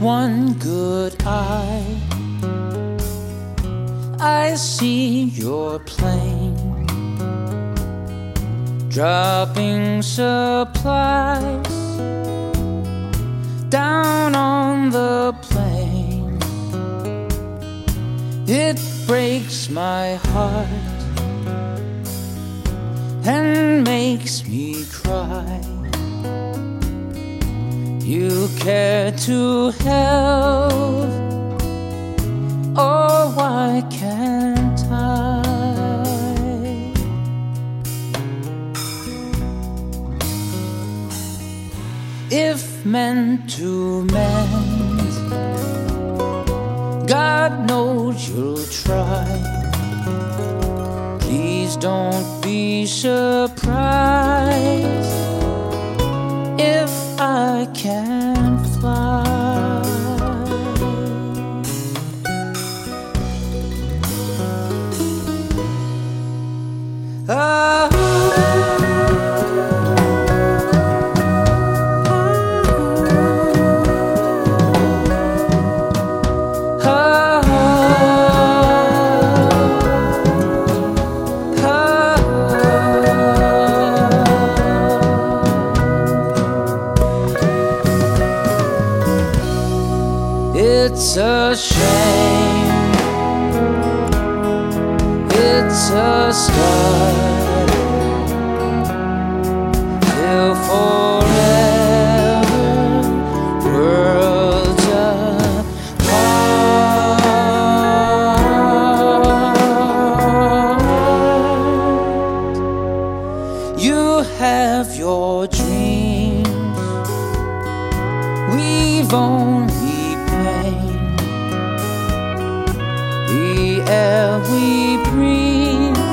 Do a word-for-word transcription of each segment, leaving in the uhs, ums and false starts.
one good eye, I see your plane dropping supplies down on the plain. It breaks my heart and makes me cry. You care to help, oh why can't I? If meant to mend, God knows you'll try. Please don't be surprised if I can't fly. Ah. It's a shame, it's a start, till forever worlds apart. You have your dreams, we've only the air we breathe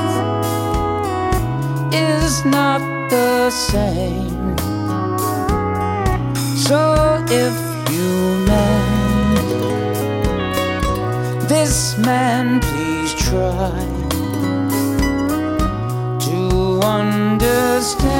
is not the same. So if you mend this man, please try to understand.